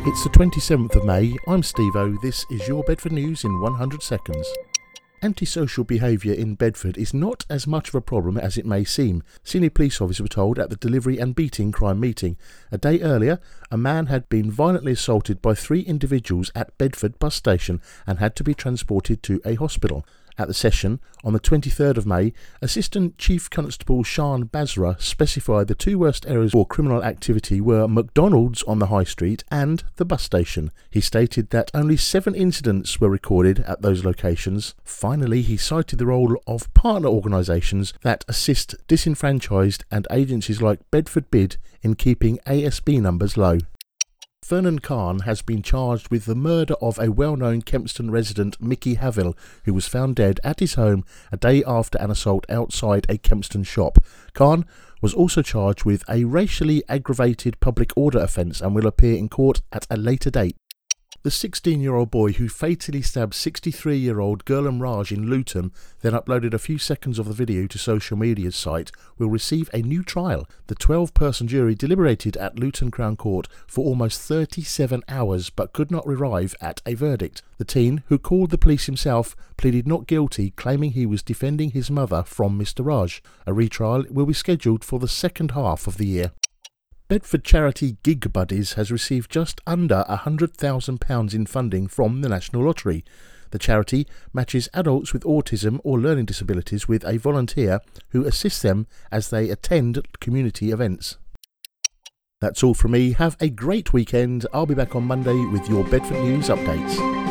It's the 27th of May, I'm Steve-O, this is your Bedford News in 100 seconds. Antisocial behaviour in Bedford is not as much of a problem as it may seem, senior police officers were told at the delivery and beating crime meeting. A day earlier, a man had been violently assaulted by 3 individuals at Bedford bus station and had to be transported to a hospital. At the session, on the 23rd of May, Assistant Chief Constable Sean Basra specified the 2 worst areas for criminal activity were McDonald's on the High Street and the bus station. He stated that only 7 incidents were recorded at those locations. Finally, he cited the role of partner organisations that assist disenfranchised and agencies like Bedford Bid in keeping ASB numbers low. Vernon Khan has been charged with the murder of a well-known Kempston resident, Mickey Havill, who was found dead at his home a day after an assault outside a Kempston shop. Khan was also charged with a racially aggravated public order offence and will appear in court at a later date. The 16-year-old boy who fatally stabbed 63-year-old Gurlam Raj in Luton, then uploaded a few seconds of the video to social media site, will receive a new trial. The 12-person jury deliberated at Luton Crown Court for almost 37 hours but could not arrive at a verdict. The teen, who called the police himself, pleaded not guilty, claiming he was defending his mother from Mr. Raj. A retrial will be scheduled for the second half of the year. Bedford charity Gig Buddies has received just under £100,000 in funding from the National Lottery. The charity matches adults with autism or learning disabilities with a volunteer who assists them as they attend community events. That's all from me. Have a great weekend. I'll be back on Monday with your Bedford News updates.